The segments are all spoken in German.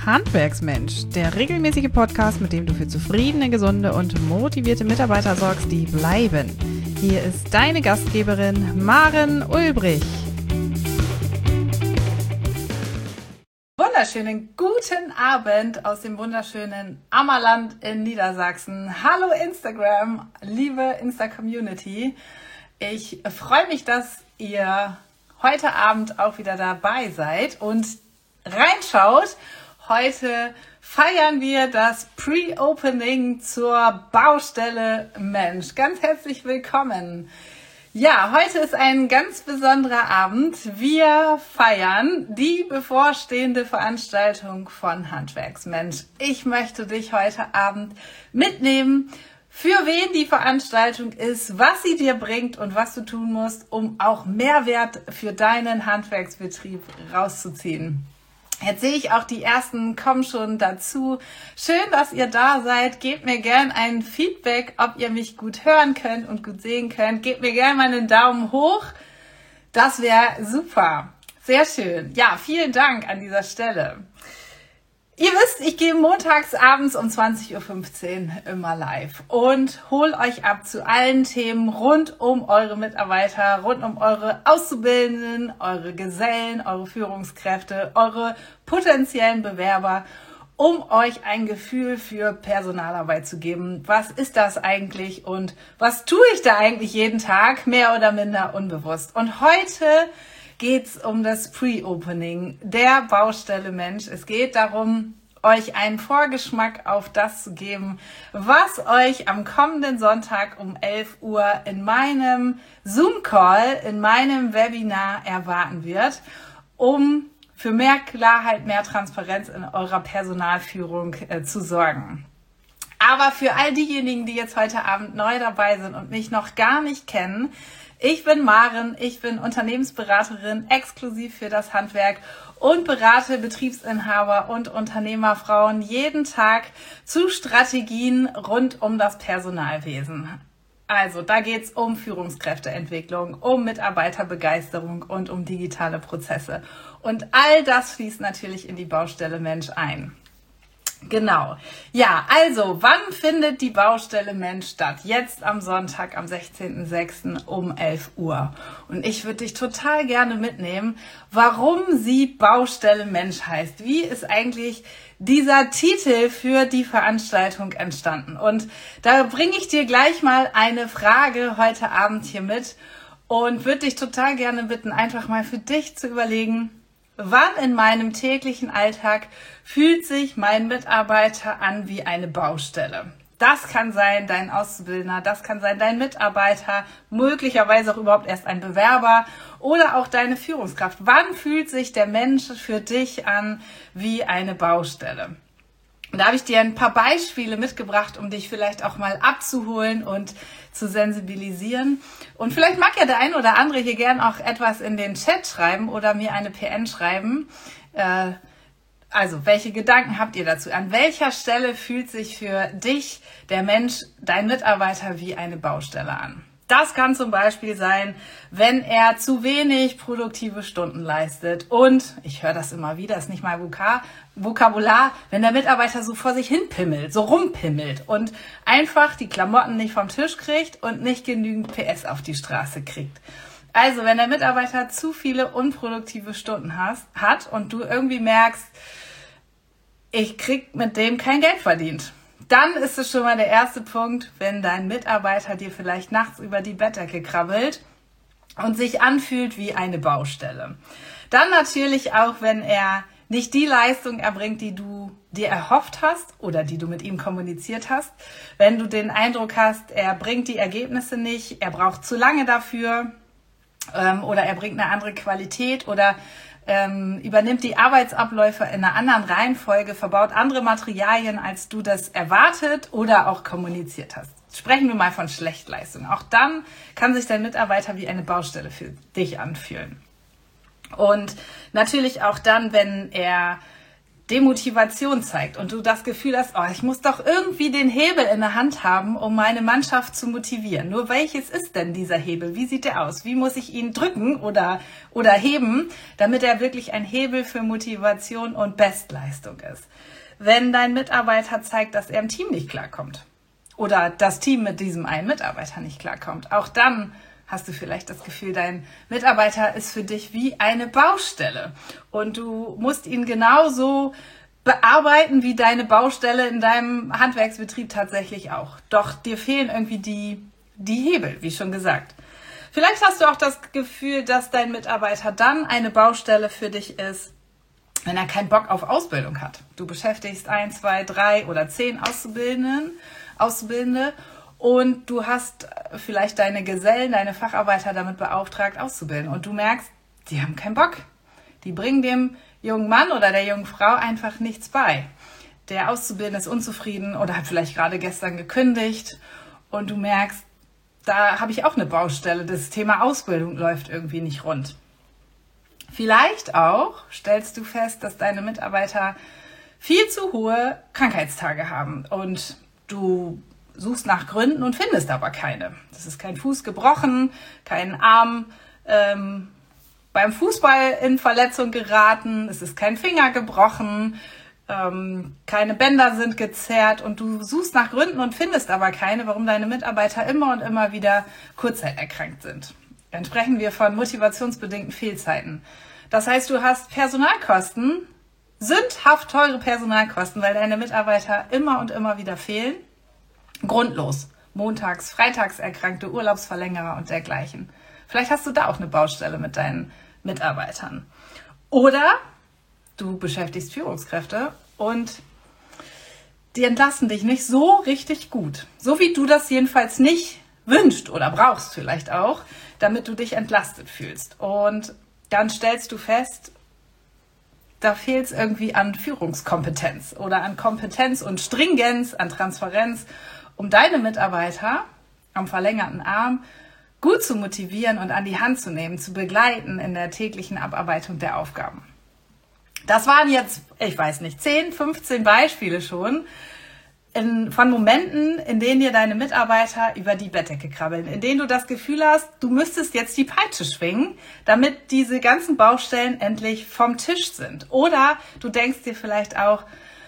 Handwerksmensch, der regelmäßige Podcast, mit dem du für zufriedene, gesunde und motivierte Mitarbeiter sorgst, die bleiben. Hier ist deine Gastgeberin Maren Ulbrich. Wunderschönen guten Abend aus dem wunderschönen Ammerland in Niedersachsen. Hallo Instagram, liebe Insta-Community. Ich freue mich, dass ihr heute Abend auch wieder dabei seid und reinschaut. Heute feiern wir das Pre-Opening zur Baustelle Mensch. Ganz herzlich willkommen. Ja, heute ist ein ganz besonderer Abend. Wir feiern die bevorstehende Veranstaltung von Handwerksmensch. Ich möchte dich heute Abend mitnehmen, für wen die Veranstaltung ist, was sie dir bringt und was du tun musst, um auch Mehrwert für deinen Handwerksbetrieb rauszuziehen. Jetzt sehe ich auch, die ersten kommen schon dazu. Schön, dass ihr da seid. Gebt mir gern ein Feedback, ob ihr mich gut hören könnt und gut sehen könnt. Gebt mir gern mal einen Daumen hoch. Das wäre super. Sehr schön. Ja, vielen Dank an dieser Stelle. Ihr wisst, ich gehe montags abends um 20.15 Uhr immer live und hole euch ab zu allen Themen rund um eure Mitarbeiter, rund um eure Auszubildenden, eure Gesellen, eure Führungskräfte, eure potenziellen Bewerber, um euch ein Gefühl für Personalarbeit zu geben. Was ist das eigentlich und was tue ich da eigentlich jeden Tag, mehr oder minder unbewusst? Und heute geht's um das Pre-Opening der Baustelle Mensch. Es geht darum, euch einen Vorgeschmack auf das zu geben, was euch am kommenden Sonntag um 11 Uhr in meinem Zoom-Call, in meinem Webinar erwarten wird, um für mehr Klarheit, mehr Transparenz in eurer Personalführung zu sorgen. Aber für all diejenigen, die jetzt heute Abend neu dabei sind und mich noch gar nicht kennen, ich bin Maren, ich bin Unternehmensberaterin exklusiv für das Handwerk und berate Betriebsinhaber und Unternehmerfrauen jeden Tag zu Strategien rund um das Personalwesen. Also da geht's um Führungskräfteentwicklung, um Mitarbeiterbegeisterung und um digitale Prozesse. Und all das fließt natürlich in die Baustelle Mensch ein. Genau. Ja, also, wann findet die Baustelle Mensch statt? Jetzt am Sonntag, am 16.06. um 11 Uhr. Und ich würde dich total gerne mitnehmen, warum sie Baustelle Mensch heißt. Wie ist eigentlich dieser Titel für die Veranstaltung entstanden? Und da bringe ich dir gleich mal eine Frage heute Abend hier mit und würde dich total gerne bitten, einfach mal für dich zu überlegen, wann in meinem täglichen Alltag fühlt sich mein Mitarbeiter an wie eine Baustelle? Das kann sein dein Auszubildender, das kann sein dein Mitarbeiter, möglicherweise auch überhaupt erst ein Bewerber oder auch deine Führungskraft. Wann fühlt sich der Mensch für dich an wie eine Baustelle? Und da habe ich dir ein paar Beispiele mitgebracht, um dich vielleicht auch mal abzuholen und zu sensibilisieren. Und vielleicht mag ja der ein oder andere hier gern auch etwas in den Chat schreiben oder mir eine PN schreiben. Also, welche Gedanken habt ihr dazu? An welcher Stelle fühlt sich für dich der Mensch, dein Mitarbeiter, wie eine Baustelle an? Das kann zum Beispiel sein, wenn er zu wenig produktive Stunden leistet. Und, ich höre das immer wieder, ist nicht mal Vokabular, wenn der Mitarbeiter so vor sich hin pimmelt, so rumpimmelt und einfach die Klamotten nicht vom Tisch kriegt und nicht genügend PS auf die Straße kriegt. Also, wenn der Mitarbeiter zu viele unproduktive Stunden hat und du irgendwie merkst, ich krieg mit dem kein Geld verdient, dann ist es schon mal der erste Punkt, wenn dein Mitarbeiter dir vielleicht nachts über die Bettdecke krabbelt und sich anfühlt wie eine Baustelle. Dann natürlich auch, wenn er nicht die Leistung erbringt, die du dir erhofft hast oder die du mit ihm kommuniziert hast. Wenn du den Eindruck hast, er bringt die Ergebnisse nicht, er braucht zu lange dafür oder er bringt eine andere Qualität oder übernimmt die Arbeitsabläufe in einer anderen Reihenfolge, verbaut andere Materialien, als du das erwartet oder auch kommuniziert hast. Sprechen wir mal von Schlechtleistung. Auch dann kann sich dein Mitarbeiter wie eine Baustelle für dich anfühlen. Und natürlich auch dann, wenn er Demotivation zeigt und du das Gefühl hast, ich muss doch irgendwie den Hebel in der Hand haben, um meine Mannschaft zu motivieren. Nur welches ist denn dieser Hebel? Wie sieht der aus? Wie muss ich ihn drücken oder heben, damit er wirklich ein Hebel für Motivation und Bestleistung ist? Wenn dein Mitarbeiter zeigt, dass er im Team nicht klarkommt oder das Team mit diesem einen Mitarbeiter nicht klarkommt, auch dann hast du vielleicht das Gefühl, dein Mitarbeiter ist für dich wie eine Baustelle und du musst ihn genauso bearbeiten wie deine Baustelle in deinem Handwerksbetrieb tatsächlich auch. Doch dir fehlen irgendwie die Hebel, wie schon gesagt. Vielleicht hast du auch das Gefühl, dass dein Mitarbeiter dann eine Baustelle für dich ist, wenn er keinen Bock auf Ausbildung hat. Du beschäftigst 1, 2, 3 oder 10 Auszubildende und du hast vielleicht deine Gesellen, deine Facharbeiter damit beauftragt, auszubilden. Und du merkst, die haben keinen Bock. Die bringen dem jungen Mann oder der jungen Frau einfach nichts bei. Der Auszubildende ist unzufrieden oder hat vielleicht gerade gestern gekündigt. Und du merkst, da habe ich auch eine Baustelle. Das Thema Ausbildung läuft irgendwie nicht rund. Vielleicht auch stellst du fest, dass deine Mitarbeiter viel zu hohe Krankheitstage haben. Und du suchst nach Gründen und findest aber keine. Das ist kein Fuß gebrochen, kein Arm beim Fußball in Verletzung geraten, es ist kein Finger gebrochen, keine Bänder sind gezerrt und du suchst nach Gründen und findest aber keine, warum deine Mitarbeiter immer und immer wieder kurzzeiterkrankt sind. Dann sprechen wir von motivationsbedingten Fehlzeiten. Das heißt, du hast Personalkosten, sündhaft teure Personalkosten, weil deine Mitarbeiter immer und immer wieder fehlen. Grundlos. Montags, freitags erkrankte Urlaubsverlängerer und dergleichen. Vielleicht hast du da auch eine Baustelle mit deinen Mitarbeitern. Oder du beschäftigst Führungskräfte und die entlassen dich nicht so richtig gut. So wie du das jedenfalls nicht wünschst oder brauchst vielleicht auch, damit du dich entlastet fühlst. Und dann stellst du fest, da fehlt es irgendwie an Führungskompetenz oder an Kompetenz und Stringenz, an Transparenz, um deine Mitarbeiter am verlängerten Arm gut zu motivieren und an die Hand zu nehmen, zu begleiten in der täglichen Abarbeitung der Aufgaben. Das waren jetzt, 10, 15 Beispiele schon von Momenten, in denen dir deine Mitarbeiter über die Bettdecke krabbeln, in denen du das Gefühl hast, du müsstest jetzt die Peitsche schwingen, damit diese ganzen Baustellen endlich vom Tisch sind. Oder du denkst dir vielleicht auch,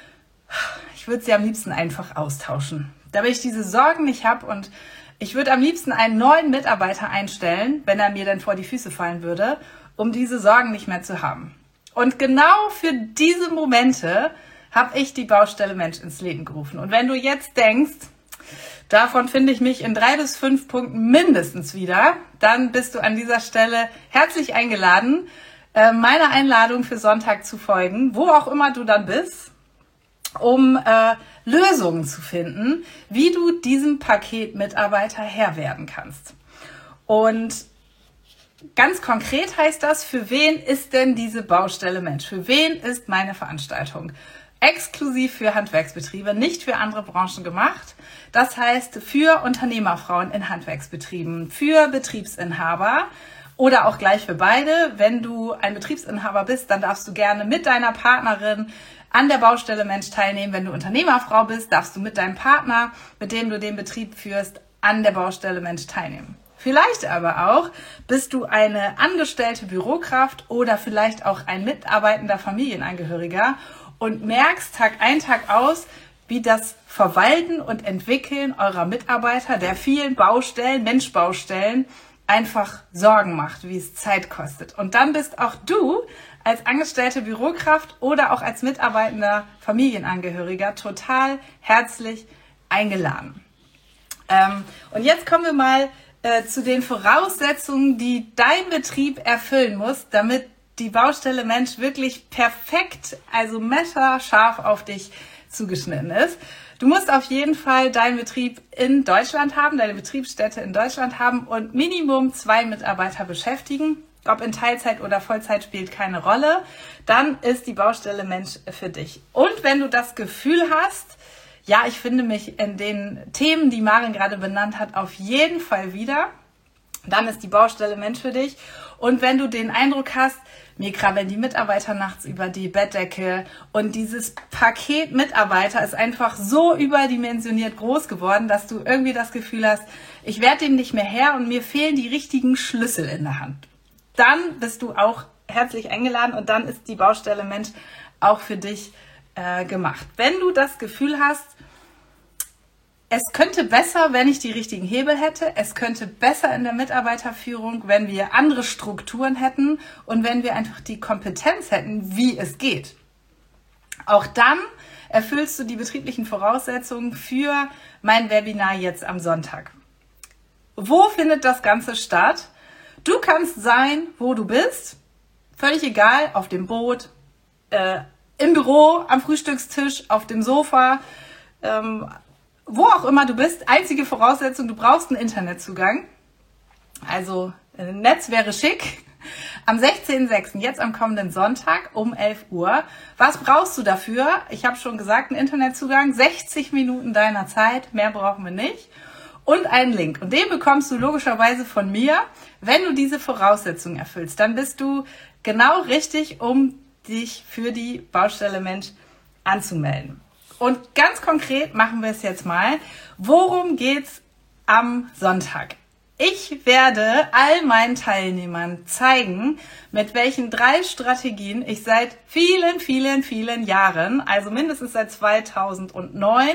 ich würde sie am liebsten einfach austauschen, damit ich diese Sorgen nicht habe und ich würde am liebsten einen neuen Mitarbeiter einstellen, wenn er mir dann vor die Füße fallen würde, um diese Sorgen nicht mehr zu haben. Und genau für diese Momente habe ich die Baustelle Mensch ins Leben gerufen. Und wenn du jetzt denkst, davon finde ich mich in 3 bis 5 Punkten mindestens wieder, dann bist du an dieser Stelle herzlich eingeladen, meiner Einladung für Sonntag zu folgen, wo auch immer du dann bist, um Lösungen zu finden, wie du diesem Paket Mitarbeiter Herr werden kannst. Und ganz konkret heißt das, für wen ist denn diese Baustelle Mensch? Für wen ist meine Veranstaltung? Exklusiv für Handwerksbetriebe, nicht für andere Branchen gemacht. Das heißt für Unternehmerfrauen in Handwerksbetrieben, für Betriebsinhaber oder auch gleich für beide. Wenn du ein Betriebsinhaber bist, dann darfst du gerne mit deiner Partnerin an der Baustelle Mensch teilnehmen. Wenn du Unternehmerfrau bist, darfst du mit deinem Partner, mit dem du den Betrieb führst, an der Baustelle Mensch teilnehmen. Vielleicht aber auch bist du eine angestellte Bürokraft oder vielleicht auch ein mitarbeitender Familienangehöriger und merkst Tag ein, Tag aus, wie das Verwalten und Entwickeln eurer Mitarbeiter, der vielen Baustellen, Menschbaustellen, einfach Sorgen macht, wie es Zeit kostet. Und dann bist auch du als angestellte Bürokraft oder auch als mitarbeitender Familienangehöriger total herzlich eingeladen. Und jetzt kommen wir mal zu den Voraussetzungen, die dein Betrieb erfüllen muss, damit die Baustelle Mensch wirklich perfekt, also messerscharf auf dich zugeschnitten ist. Du musst auf jeden Fall deinen Betrieb in Deutschland haben, deine Betriebsstätte in Deutschland haben und Minimum 2 Mitarbeiter beschäftigen. Ob in Teilzeit oder Vollzeit spielt keine Rolle. Dann ist die Baustelle Mensch für dich. Und wenn du das Gefühl hast, ja, ich finde mich in den Themen, die Maren gerade benannt hat, auf jeden Fall wieder, dann ist die Baustelle Mensch für dich. Und wenn du den Eindruck hast, mir krabbeln die Mitarbeiter nachts über die Bettdecke und dieses Paket Mitarbeiter ist einfach so überdimensioniert groß geworden, dass du irgendwie das Gefühl hast, ich werde dem nicht mehr Herr und mir fehlen die richtigen Schlüssel in der Hand. Dann bist du auch herzlich eingeladen und dann ist die Baustelle Mensch auch für dich gemacht. Wenn du das Gefühl hast, es könnte besser, wenn ich die richtigen Hebel hätte. Es könnte besser in der Mitarbeiterführung, wenn wir andere Strukturen hätten und wenn wir einfach die Kompetenz hätten, wie es geht. Auch dann erfüllst du die betrieblichen Voraussetzungen für mein Webinar jetzt am Sonntag. Wo findet das Ganze statt? Du kannst sein, wo du bist. Völlig egal, auf dem Boot, im Büro, am Frühstückstisch, auf dem Sofa, wo auch immer du bist. Einzige Voraussetzung, du brauchst einen Internetzugang. Also Netz wäre schick. Am 16.06., jetzt am kommenden Sonntag um 11 Uhr. Was brauchst du dafür? Ich habe schon gesagt, einen Internetzugang, 60 Minuten deiner Zeit, mehr brauchen wir nicht. Und einen Link. Und den bekommst du logischerweise von mir. Wenn du diese Voraussetzungen erfüllst, dann bist du genau richtig, um dich für die Baustelle Mensch anzumelden. Und ganz konkret machen wir es jetzt mal. Worum geht's am Sonntag? Ich werde all meinen Teilnehmern zeigen, mit welchen 3 Strategien ich seit vielen, vielen, vielen Jahren, also mindestens seit 2009,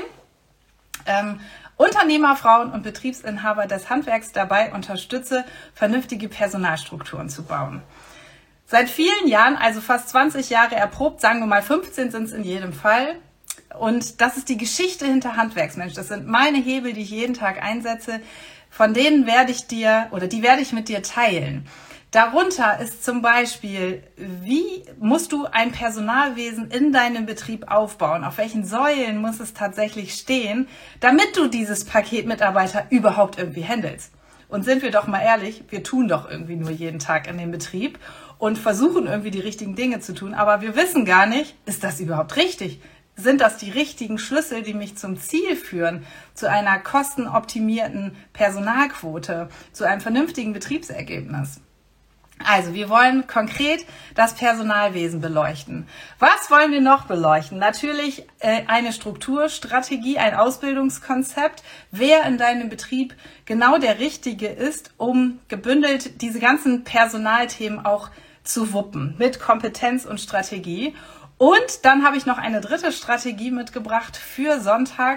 Unternehmerfrauen und Betriebsinhaber des Handwerks dabei unterstütze, vernünftige Personalstrukturen zu bauen. Seit vielen Jahren, also fast 20 Jahre erprobt, sagen wir mal 15 sind es in jedem Fall. Und das ist die Geschichte hinter Handwerksmensch. Das sind meine Hebel, die ich jeden Tag einsetze. Von denen werde ich mit dir teilen. Darunter ist zum Beispiel, wie musst du ein Personalwesen in deinem Betrieb aufbauen? Auf welchen Säulen muss es tatsächlich stehen, damit du dieses Paket Mitarbeiter überhaupt irgendwie handelst? Und sind wir doch mal ehrlich, wir tun doch irgendwie nur jeden Tag in dem Betrieb und versuchen irgendwie die richtigen Dinge zu tun. Aber wir wissen gar nicht, ist das überhaupt richtig? Sind das die richtigen Schlüssel, die mich zum Ziel führen, zu einer kostenoptimierten Personalquote, zu einem vernünftigen Betriebsergebnis? Also, wir wollen konkret das Personalwesen beleuchten. Was wollen wir noch beleuchten? Natürlich eine Strukturstrategie, ein Ausbildungskonzept, wer in deinem Betrieb genau der Richtige ist, um gebündelt diese ganzen Personalthemen auch zu wuppen mit Kompetenz und Strategie. Und dann habe ich noch eine 3. Strategie mitgebracht für Sonntag.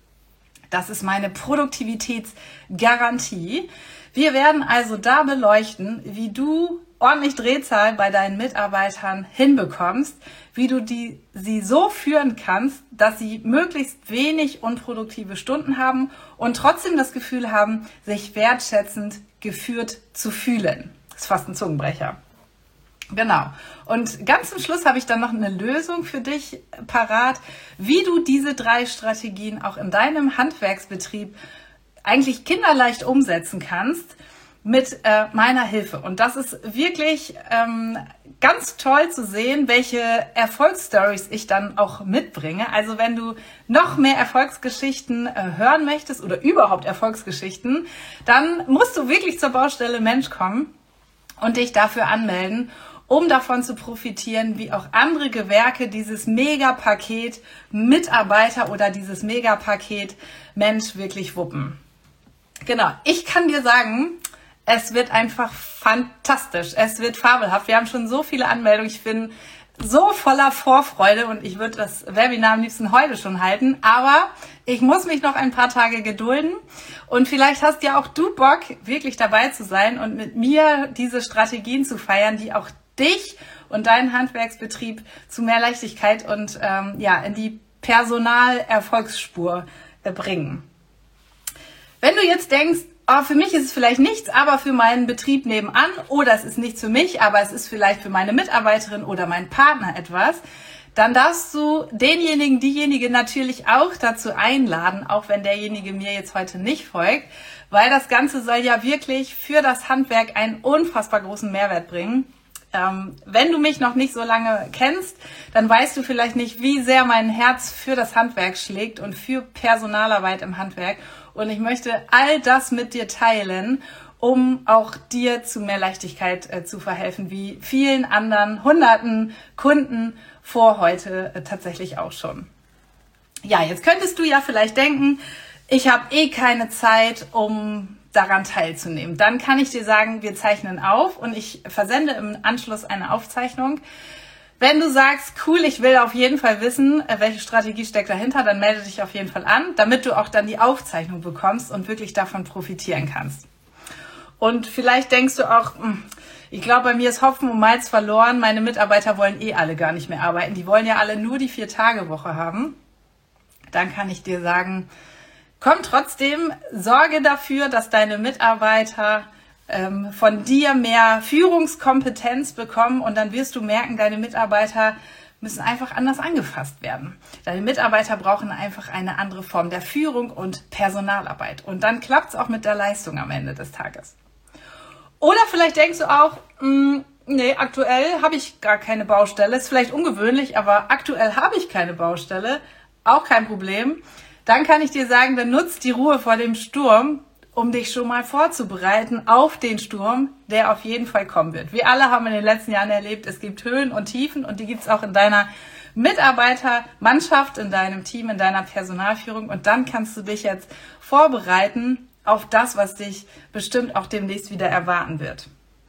Das ist meine Produktivitätsgarantie. Wir werden also da beleuchten, wie du ordentlich Drehzahl bei deinen Mitarbeitern hinbekommst, wie du sie so führen kannst, dass sie möglichst wenig unproduktive Stunden haben und trotzdem das Gefühl haben, sich wertschätzend geführt zu fühlen. Das ist fast ein Zungenbrecher. Genau. Und ganz zum Schluss habe ich dann noch eine Lösung für dich parat, wie du diese 3 Strategien auch in deinem Handwerksbetrieb eigentlich kinderleicht umsetzen kannst mit meiner Hilfe. Und das ist wirklich ganz toll zu sehen, welche Erfolgsstories ich dann auch mitbringe. Also wenn du noch mehr Erfolgsgeschichten hören möchtest oder überhaupt Erfolgsgeschichten, dann musst du wirklich zur Baustelle Mensch kommen und dich dafür anmelden, um davon zu profitieren, wie auch andere Gewerke dieses Megapaket Mitarbeiter oder dieses Megapaket Mensch wirklich wuppen. Genau, ich kann dir sagen, es wird einfach fantastisch, es wird fabelhaft. Wir haben schon so viele Anmeldungen, ich bin so voller Vorfreude und ich würde das Webinar am liebsten heute schon halten, aber ich muss mich noch ein paar Tage gedulden und vielleicht hast ja auch du Bock, wirklich dabei zu sein und mit mir diese Strategien zu feiern, die auch dich und deinen Handwerksbetrieb zu mehr Leichtigkeit und in die Personalerfolgsspur bringen. Wenn du jetzt denkst, oh, für mich ist es vielleicht nichts, aber für meinen Betrieb nebenan oder es ist nichts für mich, aber es ist vielleicht für meine Mitarbeiterin oder meinen Partner etwas, dann darfst du diejenige natürlich auch dazu einladen, auch wenn derjenige mir jetzt heute nicht folgt, weil das Ganze soll ja wirklich für das Handwerk einen unfassbar großen Mehrwert bringen. Wenn du mich noch nicht so lange kennst, dann weißt du vielleicht nicht, wie sehr mein Herz für das Handwerk schlägt und für Personalarbeit im Handwerk. Und ich möchte all das mit dir teilen, um auch dir zu mehr Leichtigkeit zu verhelfen, wie vielen anderen hunderten Kunden vor heute tatsächlich auch schon. Ja, jetzt könntest du ja vielleicht denken, ich habe keine Zeit, um daran teilzunehmen. Dann kann ich dir sagen, wir zeichnen auf und ich versende im Anschluss eine Aufzeichnung. Wenn du sagst, cool, ich will auf jeden Fall wissen, welche Strategie steckt dahinter, dann melde dich auf jeden Fall an, damit du auch dann die Aufzeichnung bekommst und wirklich davon profitieren kannst. Und vielleicht denkst du auch, ich glaube, bei mir ist Hopfen und Malz verloren, meine Mitarbeiter wollen alle gar nicht mehr arbeiten, die wollen ja alle nur die 4-Tage-Woche haben. Dann kann ich dir sagen, komm trotzdem, sorge dafür, dass deine Mitarbeiter von dir mehr Führungskompetenz bekommen und dann wirst du merken, deine Mitarbeiter müssen einfach anders angefasst werden. Deine Mitarbeiter brauchen einfach eine andere Form der Führung und Personalarbeit und dann klappt es auch mit der Leistung am Ende des Tages. Oder vielleicht denkst du auch, nee, aktuell habe ich gar keine Baustelle, ist vielleicht ungewöhnlich, aber aktuell habe ich keine Baustelle, auch kein Problem. Dann kann ich dir sagen, dann nutzt die Ruhe vor dem Sturm, um dich schon mal vorzubereiten auf den Sturm, der auf jeden Fall kommen wird. Wir alle haben in den letzten Jahren erlebt, es gibt Höhen und Tiefen und die gibt es auch in deiner Mitarbeitermannschaft, in deinem Team, in deiner Personalführung und dann kannst du dich jetzt vorbereiten auf das, was dich bestimmt auch demnächst wieder erwarten wird.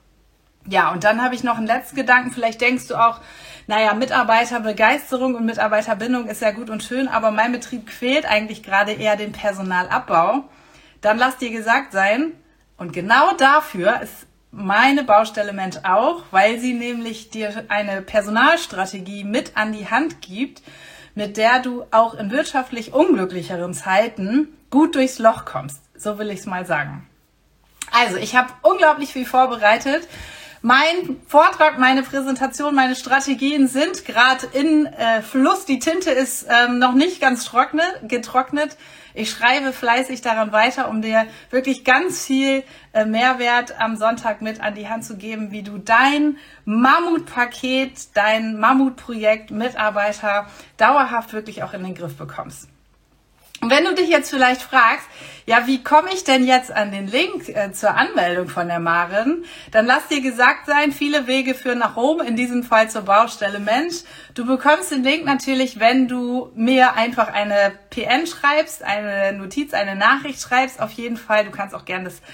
Ja, und dann habe ich noch einen letzten Gedanken. Vielleicht denkst du auch, naja, Mitarbeiterbegeisterung und Mitarbeiterbindung ist ja gut und schön, aber mein Betrieb quält eigentlich gerade eher den Personalabbau. Dann lass dir gesagt sein, und genau dafür ist meine Baustelle Mensch auch, weil sie nämlich dir eine Personalstrategie mit an die Hand gibt, mit der du auch in wirtschaftlich unglücklicheren Zeiten gut durchs Loch kommst. So will ich es mal sagen. Also, ich habe unglaublich viel vorbereitet. Mein Vortrag, meine Präsentation, meine Strategien sind gerade in Fluss. Die Tinte ist noch nicht ganz getrocknet. Ich schreibe fleißig daran weiter, um dir wirklich ganz viel Mehrwert am Sonntag mit an die Hand zu geben, wie du dein Mammutpaket, dein Mammutprojekt Mitarbeiter dauerhaft wirklich auch in den Griff bekommst. Und wenn du dich jetzt vielleicht fragst, ja, wie komme ich denn jetzt an den Link zur Anmeldung von der Maren? Dann lass dir gesagt sein, viele Wege führen nach Rom, in diesem Fall zur Baustelle Mensch. Du bekommst den Link natürlich, wenn du mir einfach eine PN schreibst, eine Notiz, eine Nachricht schreibst. Auf jeden Fall, du kannst auch gerne das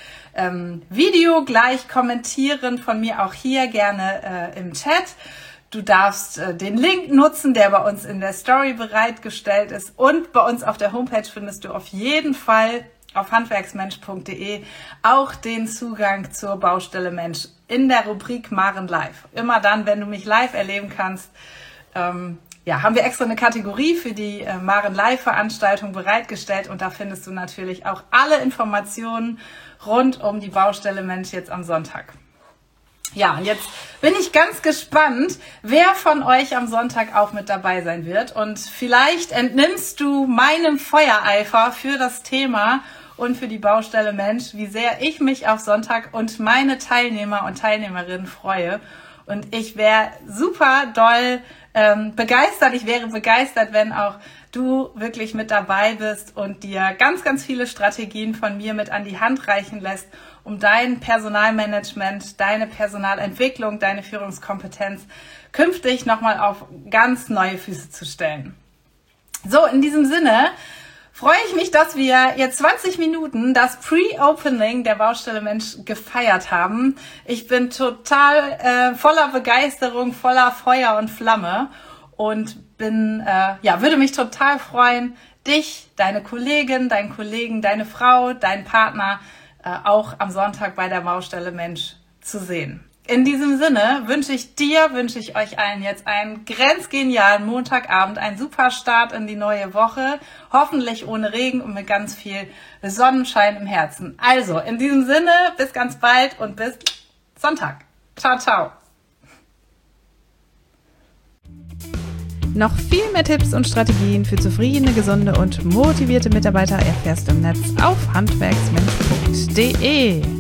Video gleich kommentieren, von mir auch hier gerne im Chat. Du darfst den Link nutzen, der bei uns in der Story bereitgestellt ist. Und bei uns auf der Homepage findest du auf jeden Fall auf handwerksmensch.de auch den Zugang zur Baustelle Mensch in der Rubrik Maren Live. Immer dann, wenn du mich live erleben kannst, haben wir extra eine Kategorie für die Maren Live Veranstaltung bereitgestellt. Und da findest du natürlich auch alle Informationen rund um die Baustelle Mensch jetzt am Sonntag. Ja, und jetzt bin ich ganz gespannt, wer von euch am Sonntag auch mit dabei sein wird. Und vielleicht entnimmst du meinem Feuereifer für das Thema und für die Baustelle Mensch, wie sehr ich mich auf Sonntag und meine Teilnehmer und Teilnehmerinnen freue. Und ich wäre super doll begeistert. Ich wäre begeistert, wenn auch du wirklich mit dabei bist und dir ganz, ganz viele Strategien von mir mit an die Hand reichen lässt, um dein Personalmanagement, deine Personalentwicklung, deine Führungskompetenz künftig nochmal auf ganz neue Füße zu stellen. So, in diesem Sinne freue ich mich, dass wir jetzt 20 Minuten das Pre-Opening der Baustelle Mensch gefeiert haben. Ich bin total voller Begeisterung, voller Feuer und Flamme und würde mich total freuen, dich, deine Kollegin, deinen Kollegen, deine Frau, deinen Partner auch am Sonntag bei der Baustelle Mensch zu sehen. In diesem Sinne wünsche ich euch allen jetzt einen grenzgenialen Montagabend, einen super Start in die neue Woche, hoffentlich ohne Regen und mit ganz viel Sonnenschein im Herzen. Also, in diesem Sinne, bis ganz bald und bis Sonntag. Ciao, ciao. Noch viel mehr Tipps und Strategien für zufriedene, gesunde und motivierte Mitarbeiter erfährst du im Netz auf handwerksmensch.de.